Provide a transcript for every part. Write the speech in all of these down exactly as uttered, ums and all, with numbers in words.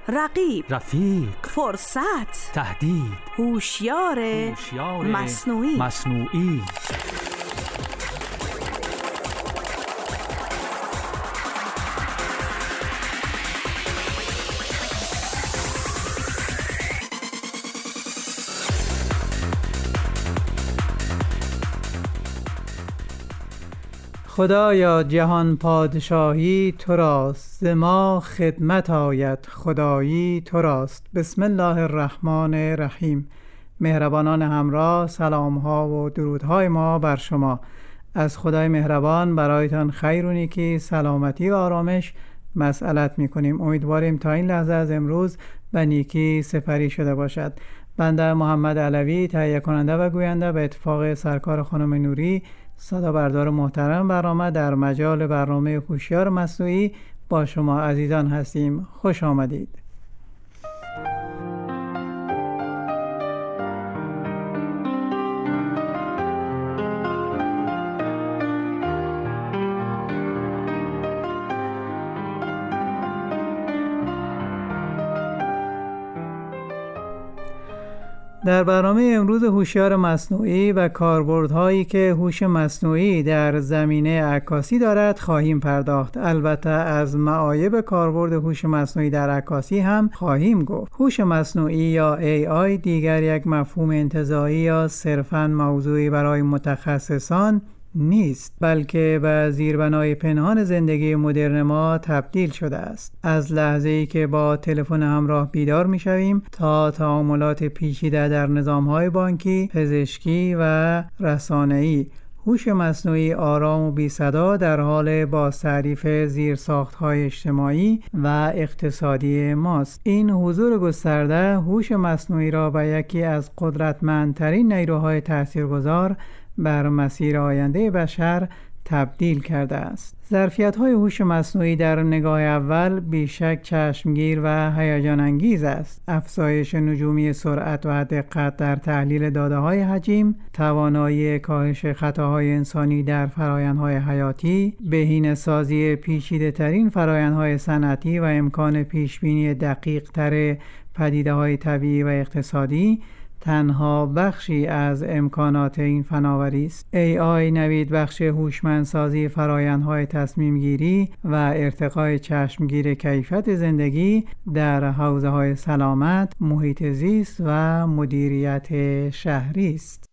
رقیب، رفیق، فرصت، تهدید، هوشیار هوشیار مصنوعی. مصنوعی خدایا جهان پادشاهی تو راست، ز ما خدمت آید خدایی تو راست. بسم الله الرحمن الرحیم. مهربانان همراه، سلام ها و درودهای ما بر شما. از خدای مهربان برایتان خیر و نیکی، سلامتی و آرامش مسئلت می کنیم. امیدواریم تا این لحظه از امروز به نیکی سپری شده باشد. بنده محمد علوی، تهیه کننده و گوینده، به اتفاق سرکار خانم نوری صدا بردار محترم برنامه در مجال برنامه هوشیار مصنوعی با شما عزیزان هستیم. خوش آمدید. در برنامه امروز هوشیار مصنوعی و کاربردهایی که هوش مصنوعی در زمینه عکاسی دارد خواهیم پرداخت. البته از معایب کاربرد هوش مصنوعی در عکاسی هم خواهیم گفت. هوش مصنوعی یا ای آی دیگر یک مفهوم انتزاعی یا صرفاً موضوعی برای متخصصان نیست، بلکه به زیربنای پنهان زندگی مدرن ما تبدیل شده است. از لحظه‌ای که با تلفن همراه بیدار می‌شویم تا تعاملات پیچیده در نظام‌های بانکی، پزشکی و رسانه‌ای، هوش مصنوعی آرام و بی صدا در حال بازتعریف زیرساخت‌های اجتماعی و اقتصادی ماست. این حضور گسترده هوش مصنوعی را به یکی از قدرتمندترین نیروهای تاثیرگذار بر مسیر آینده بشر تبدیل کرده است. ظرفیت‌های هوش مصنوعی در نگاه اول بیشک چشمگیر و هیجان انگیز است. افزایش نجومی سرعت و دقت در تحلیل داده‌های حجیم، توانایی کاهش خطاهای انسانی در فرآیندهای حیاتی، بهینه‌سازی پیچیده‌ترین فرآیندهای صنعتی و امکان پیشبینی دقیق‌تر پدیده‌های طبیعی و اقتصادی تنها بخشی از امکانات این فناوری است. ای آی نوید بخش هوشمندسازی فرآیندهای تصمیم گیری و ارتقای چشمگیر کیفیت زندگی در حوزه‌های سلامت، محیط زیست و مدیریت شهری است.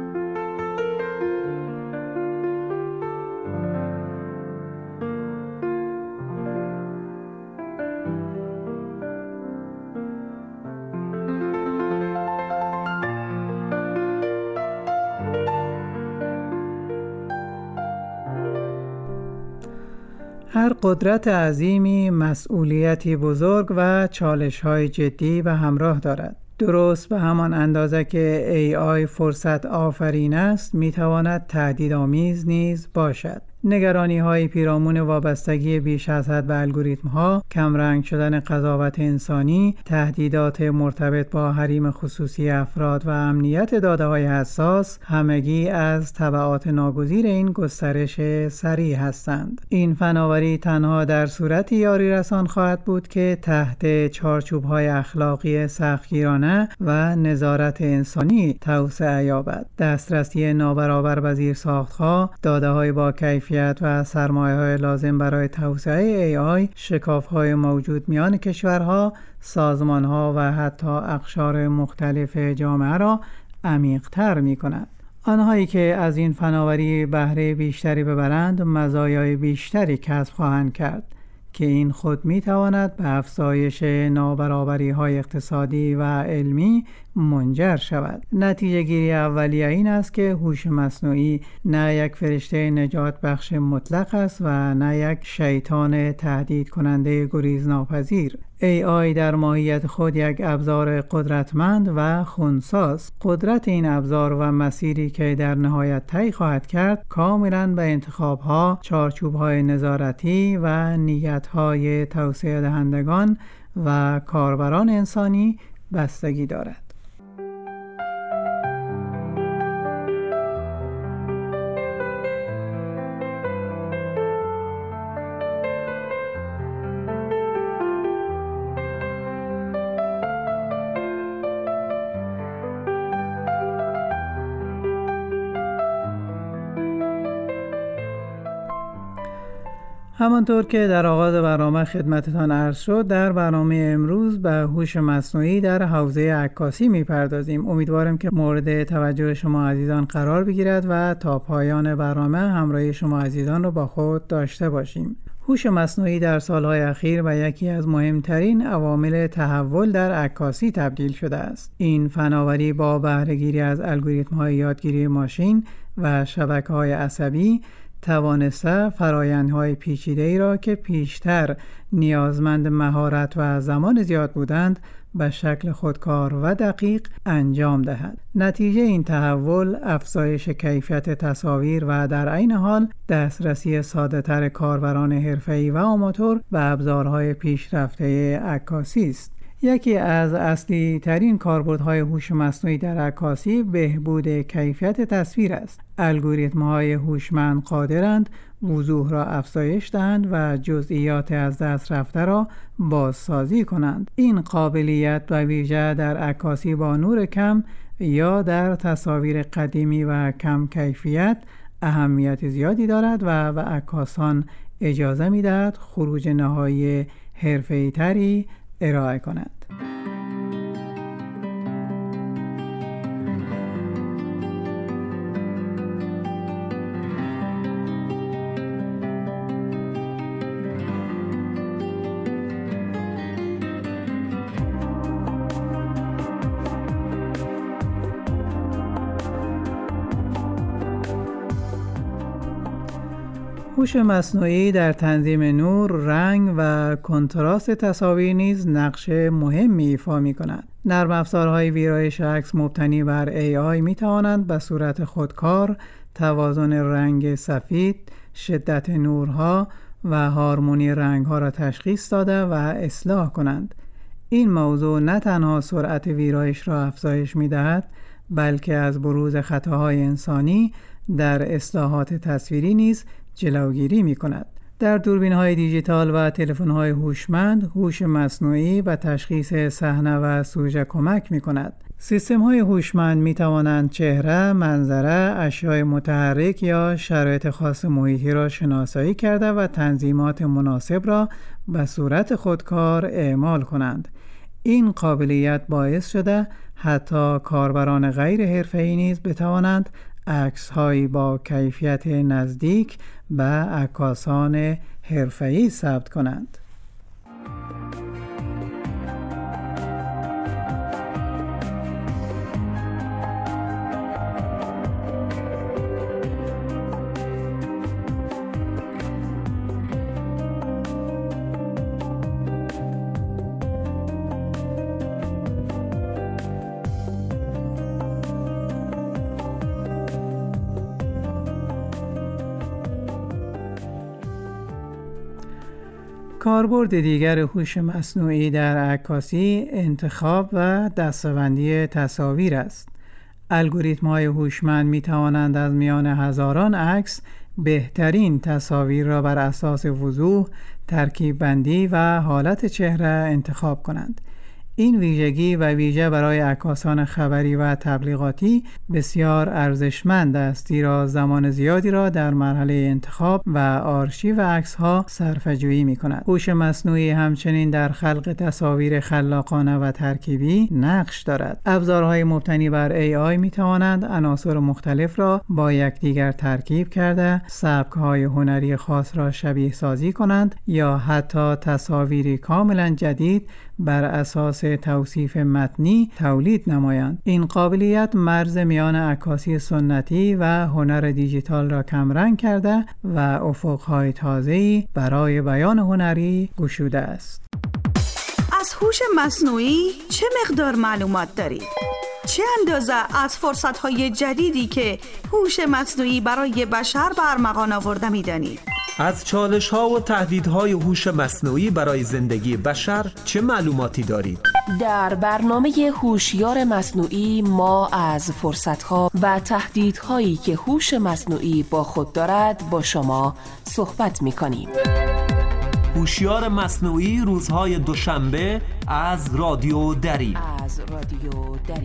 هر قدرت عظیمی مسئولیتی بزرگ و چالش‌های جدی به همراه دارد. درست به همان اندازه که ای آی فرصت آفرین است، می‌تواند تهدیدآمیز نیز باشد. نگرانی‌های پیرامون وابستگی بیش از حد به الگوریتم‌ها، کمرنگ شدن قضاوت انسانی، تهدیدات مرتبط با حریم خصوصی افراد و امنیت داده‌های حساس همگی از تبعات ناگزیر این گسترش سریع هستند. این فناوری تنها در صورتی یاری رسان خواهد بود که تحت چارچوب‌های اخلاقی سختگیرانه و نظارت انسانی توسعه یابد. دسترسی نابرابر به زیرساخت‌ها، داده‌های با کیفیت و سرمایه‌های لازم برای توسعه ای آی، شکاف‌های موجود میان کشورها، سازمان‌ها و حتی اقشار مختلف جامعه را عمیق‌تر می‌کند. آنهایی که از این فناوری بهره بیشتری ببرند، مزایای بیشتری کسب خواهند کرد که این خود می‌تواند به افزایش نابرابری‌های اقتصادی و علمی منجر شود. نتیجه گیری اولیه این است که هوش مصنوعی نه یک فرشته نجات بخش مطلق است و نه یک شیطان تهدید کننده گریزناپذیر. ای آی در ماهیت خود یک ابزار قدرتمند و خنثی‌ست. قدرت این ابزار و مسیری که در نهایت طی خواهد کرد کاملاً به انتخاب‌ها، چارچوب‌های نظارتی و نیت‌های توسعه دهندگان و کاربران انسانی بستگی دارد. همانطور که در آغاز برنامه خدمتتان عرض شد، در برنامه امروز به هوش مصنوعی در حوزه عکاسی میپردازیم. امیدوارم که مورد توجه شما عزیزان قرار بگیرد و تا پایان برنامه همراهی شما عزیزان رو با خود داشته باشیم. هوش مصنوعی در سالهای اخیر و یکی از مهمترین عوامل تحول در عکاسی تبدیل شده است. این فناوری با بهره‌گیری از الگوریتم‌های یادگیری ماشین و شبکه‌های عصبی توانسته فرآیندهای پیچیده‌ای را که پیشتر نیازمند مهارت و زمان زیاد بودند به شکل خودکار و دقیق انجام دهد. نتیجه این تحول افزایش کیفیت تصاویر و در عین حال دسترسی ساده‌تر کاربران حرفه‌ای و آماتور به ابزارهای پیشرفته عکاسی است. یکی از اصلی ترین کاربردهای هوش مصنوعی در عکاسی بهبود کیفیت تصویر است. الگوریتم‌های هوشمند قادرند وضوح را افزایش دهند و جزئیات از دست رفته را بازسازی کنند. این قابلیت به ویژه در عکاسی با نور کم یا در تصاویر قدیمی و کم کیفیت اهمیت زیادی دارد و به عکاسان اجازه می‌دهد خروج نهایی حرفه‌ای تری ارائه کنند. هوش مصنوعی در تنظیم نور، رنگ و کنتراست تصاویر نیز نقش مهمی ایفا می‌کند. نرم افزارهای ویرایش عکس مبتنی بر ای آی می‌توانند به صورت خودکار توازن رنگ سفید، شدت نورها و هارمونی رنگ‌ها را تشخیص داده و اصلاح کنند. این موضوع نه تنها سرعت ویرایش را افزایش می‌دهد، بلکه از بروز خطاهای انسانی در اصلاحات تصویری نیز جلوگیری می کند. در دوربین‌های دیجیتال و تلفن‌های هوشمند، هوش مصنوعی به تشخیص صحنه و سوژه کمک می کند. سیستم‌های هوشمند می توانند چهره، منظره، اشیاء متحرک یا شرایط خاص محیطی را شناسایی کرده و تنظیمات مناسب را به صورت خودکار اعمال کنند. این قابلیت باعث شده حتی کاربران غیر حرفه‌ای نیز بتوانند عکس‌هایی با کیفیت نزدیک به عکاسان حرفه‌ای ثبت کنند. کاربرد دیگر هوش مصنوعی در عکاسی انتخاب و دسته‌بندی تصاویر است. الگوریتم‌های هوشمند می‌توانند از میان هزاران عکس بهترین تصاویر را بر اساس وضوح، ترکیب بندی و حالت چهره انتخاب کنند. این ویژگی و ویژه برای عکاسان خبری و تبلیغاتی بسیار ارزشمند است، زیرا زمان زیادی را در مرحله انتخاب و آرشیو عکس‌ها صرفه‌جویی می‌کند. هوش مصنوعی همچنین در خلق تصاویر خلاقانه و ترکیبی نقش دارد. ابزارهای مبتنی بر ای آی می‌توانند عناصر مختلف را با یکدیگر ترکیب کرده سبک‌های هنری خاص را شبیه سازی کنند یا حتی تصاویری کاملاً جدید بر اساس توصیف متنی تولید نمایند. این قابلیت مرز میان عکاسی سنتی و هنر دیجیتال را کمرنگ کرده و افق‌های تازه‌ای برای بیان هنری گشوده است. از هوش مصنوعی چه مقدار معلومات دارید؟ چه اندازه از فرصت‌های جدیدی که هوش مصنوعی برای بشر به ارمغان آورده می‌دانید؟ از چالش‌ها و تهدیدهای هوش مصنوعی برای زندگی بشر چه معلوماتی دارید؟ در برنامه هوشیار مصنوعی ما از فرصت‌ها و تهدیدهایی که هوش مصنوعی با خود دارد با شما صحبت می‌کنیم. هوشیار مصنوعی روزهای دوشنبه از رادیو دری. از رادیو دری.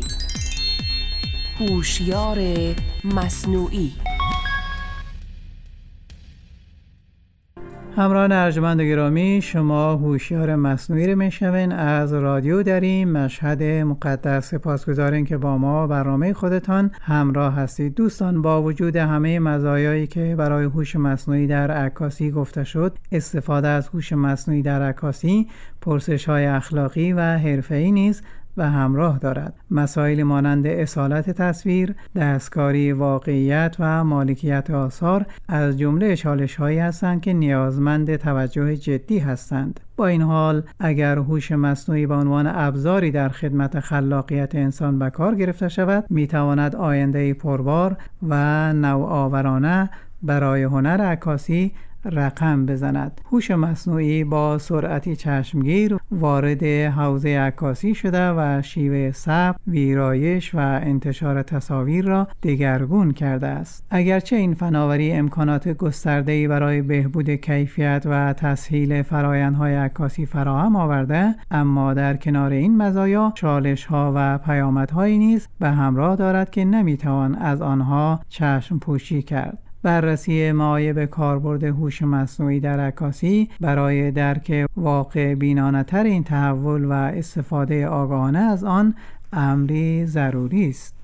هوشیار مصنوعی. همراهان ارجمند و گرامی، شما هوشیار مصنوعی رو میشنوین از رادیو دریم مشهد مقدس. سپاسگزاریم که با ما برنامه خودتان همراه هستید. دوستان، با وجود همه مزایایی که برای هوش مصنوعی در عکاسی گفته شد، استفاده از هوش مصنوعی در عکاسی پرسش‌های اخلاقی و حرفه‌ای نیز و همراه دارد. مسائل مانند اصالت تصویر، دستکاری واقعیت و مالکیت آثار از جمله چالش‌هایی هستند که نیازمند توجه جدی هستند. با این حال اگر هوش مصنوعی به عنوان ابزاری در خدمت خلاقیت انسان به کار گرفته شود، می‌تواند آینده پربار و نوآورانه برای هنر عکاسی رقم بزند. هوش مصنوعی با سرعتی چشمگیر وارد حوزه عکاسی شده و شیوه ثبت، ویرایش و انتشار تصاویر را دگرگون کرده است. اگرچه این فناوری امکانات گسترده‌ای برای بهبود کیفیت و تسهیل فرآیندهای عکاسی فراهم آورده، اما در کنار این مزایا چالش‌ها و پیامدهایی نیز به همراه دارد که نمی‌توان از آنها چشم پوشی کرد. بررسی معایب کاربرد هوش مصنوعی در عکاسی برای درک واقع بینانه‌تر این تحول و استفاده آگاهانه از آن امری ضروری است.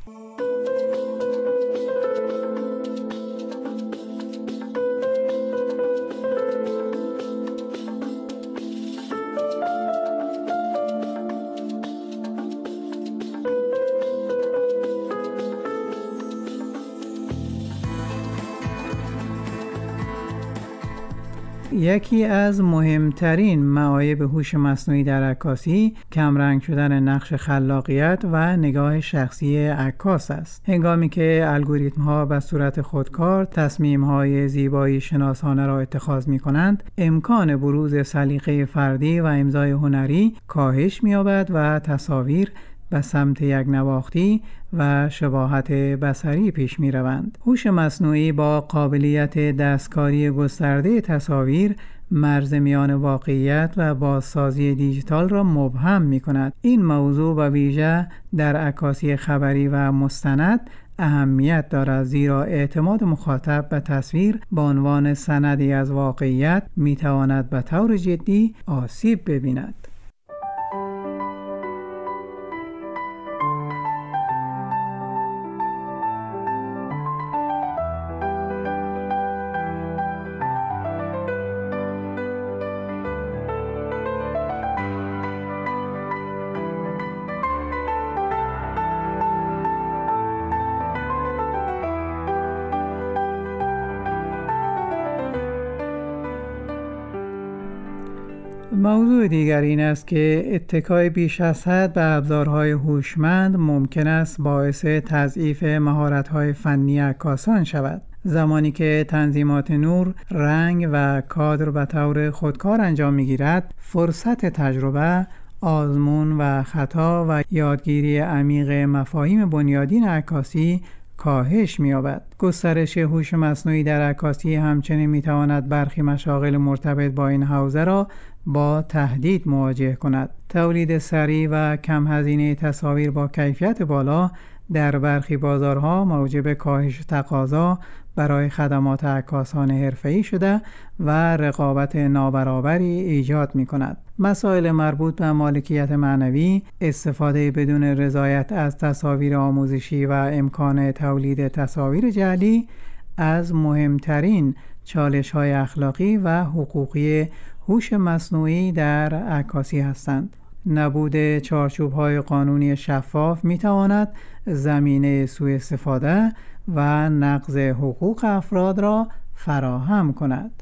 یکی از مهمترین معایب هوش مصنوعی در عکاسی کمرنگ شدن نقش خلاقیت و نگاه شخصی عکاس است. هنگامی که الگوریتم‌ها به صورت خودکار تصمیم‌های زیبایی شناسانه را اتخاذ می‌کنند، امکان بروز سلیقه فردی و امضای هنری کاهش می‌یابد و تصاویر به سمت یک نواختی و شباهت بصری پیش می روند. هوش مصنوعی با قابلیت دستکاری گسترده تصاویر مرز میان واقعیت و بازسازی دیجیتال را مبهم می کند. این موضوع به ویژه در عکاسی خبری و مستند اهمیت دارد، زیرا اعتماد مخاطب به تصویر به عنوان سندی از واقعیت می تواند به طور جدی آسیب ببیند. موضوع دیگر این است که اتکای بیش از حد به ابزارهای هوشمند ممکن است باعث تضعیف مهارت‌های فنی عکاسان شود. زمانی که تنظیمات نور، رنگ و کادر به طور خودکار انجام می‌گیرد، فرصت تجربه، آزمون و خطا و یادگیری عمیق مفاهیم بنیادین عکاسی کاهش می‌یابد. گسترش هوش مصنوعی در عکاسی همچنین می‌تواند برخی مشاغل مرتبط با این حوزه را با تهدید مواجه کند. تولید سریع و کم هزینه تصاویر با کیفیت بالا در برخی بازارها موجب کاهش تقاضا برای خدمات عکاسان حرفه‌ای شده و رقابت نابرابری ایجاد می‌کند. مسائل مربوط به مالکیت معنوی، استفاده بدون رضایت از تصاویر آموزشی و امکان تولید تصاویر جعلی از مهمترین چالش‌های اخلاقی و حقوقی هوش مصنوعی در عکاسی هستند. نبود چارچوب‌های قانونی شفاف می‌تواند زمینه سوء استفاده و نقض حقوق افراد را فراهم کند.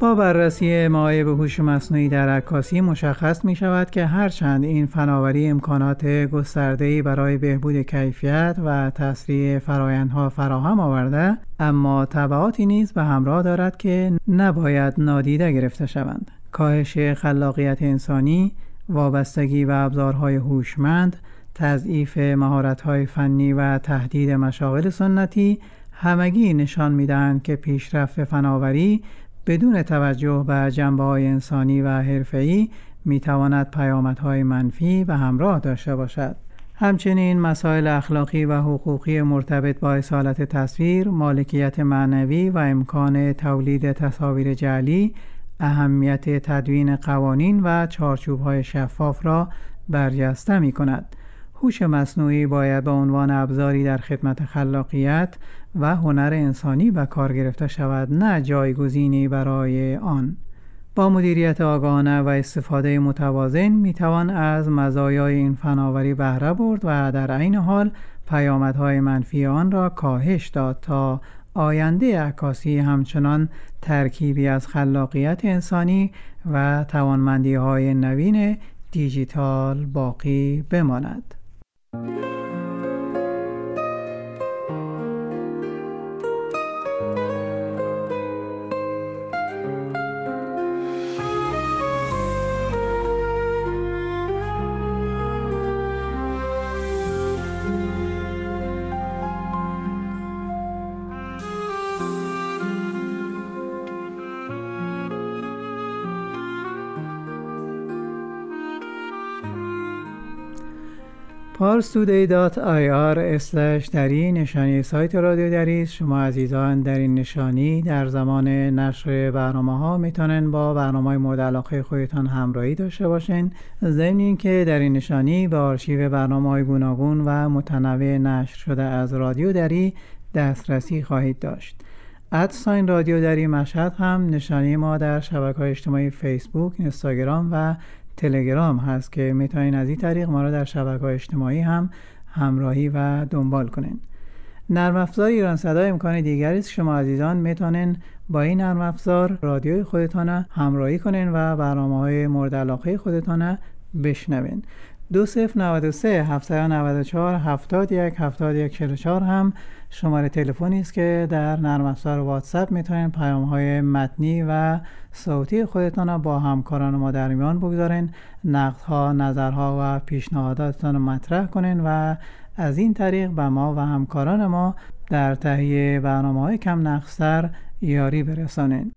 با بررسی معایب هوش مصنوعی در عکاسی مشخص می شود که هرچند این فناوری امکانات گسترده‌ای برای بهبود کیفیت و تسریع فرآیندها فراهم آورده، اما تبعاتی نیز به همراه دارد که نباید نادیده گرفته شوند. کاهش خلاقیت انسانی، وابستگی به ابزارهای هوشمند، تضعیف مهارت‌های فنی و تهدید مشاغل سنتی همگی نشان می‌دهند که پیشرفت فناوری بدون توجه به جنبه‌های انسانی و حرفه‌ای می‌تواند پیامدهای منفی به همراه داشته باشد. همچنین مسائل اخلاقی و حقوقی مرتبط با اصالت تصویر، مالکیت معنوی و امکان تولید تصاویر جعلی اهمیت تدوین قوانین و چارچوب‌های شفاف را برجسته می‌کند. هوش مصنوعی باید به عنوان ابزاری در خدمت خلاقیت و هنر انسانی به کار گرفته شود، نه جایگزینی برای آن. با مدیریت آگاهانه و استفاده متوازن میتوان از مزایای این فناوری بهره برد و در عین حال پیامدهای منفی آن را کاهش داد تا آینده عکاسی همچنان ترکیبی از خلاقیت انسانی و توانمندی‌های نوین دیجیتال باقی بماند. پارس تودی دات آی آر اسلش دری نشانی سایت رادیو دری است. شما عزیزان در این نشانی در زمان نشر برنامه ها میتونن با برنامه های مورد علاقه خودتان همراهی داشته باشین. ضمن اینکه در این نشانی به آرشیو برنامه های گوناگون و متنوع نشر شده از رادیو دری دسترسی خواهید داشت. ادساین رادیو دری مشهد هم نشانی ما در شبکه‌های اجتماعی فیسبوک، اینستاگرام و تلگرام هست که میتونین از این طریق ما را در شبکه‌های اجتماعی هم همراهی و دنبال کنین. نرم افزار ایران صدا امکان دیگری است. شما عزیزان میتونین با این نرم افزار رادیوی خودتان همراهی کنین و برنامه‌های مورد علاقه خودتان بشنوین. دو صفر نود و سه هفتصد و نود و چهار هفتاد و یک هفتاد و یک چهل و چهار هم شماره تلفنی است که در نرم افزار واتساپ میتونین پیام‌های متنی و صوتی خودتان را با همکاران ما در میان بگذارین، نقدها، نظرها و پیشنهاداتتان را مطرح کنین و از این طریق به ما و همکاران ما در تهیه برنامه‌های کم نقص‌تر یاری برسانین.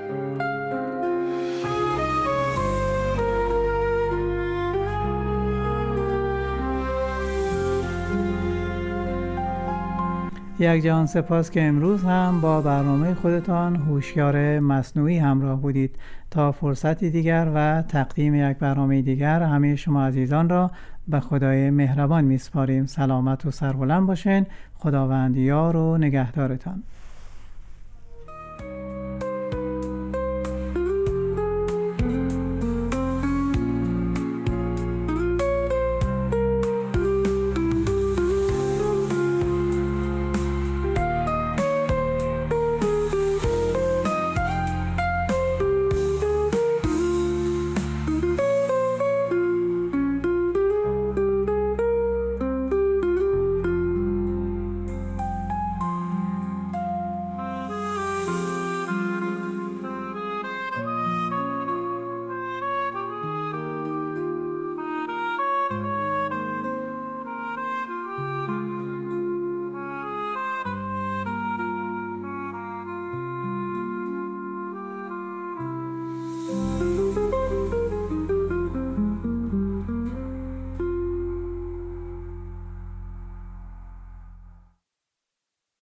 یک جهان سپاس که امروز هم با برنامه خودتان هوشیار مصنوعی همراه بودید. تا فرصتی دیگر و تقدیم یک برنامه دیگر همه شما عزیزان را به خدای مهربان میسپاریم. سلامت و سربلند باشین. خداوند یار و نگهدارتان.